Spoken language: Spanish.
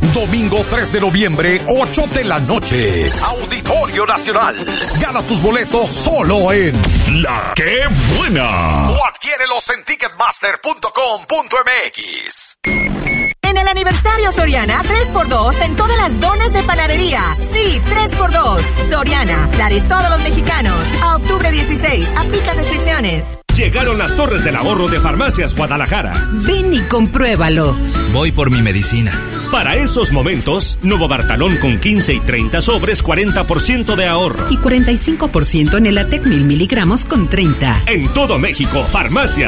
Domingo 3 de noviembre, 8 de la noche. Auditorio Nacional. Gana tus boletos solo en La ¡Qué Buena! O adquiérelos en ticketmaster.com.mx. En el aniversario Soriana, 3x2 en todas las donas de panadería. Sí, 3x2. Soriana, la de todos los mexicanos. A octubre 16, aplica restricciones. Llegaron las torres del ahorro de Farmacias Guadalajara. Ven y compruébalo. Voy por mi medicina. Para esos momentos, Nuevo Bartalón con 15 y 30 sobres, 40% de ahorro. Y 45% en el Atec 1000 miligramos con 30. En todo México, Farmacias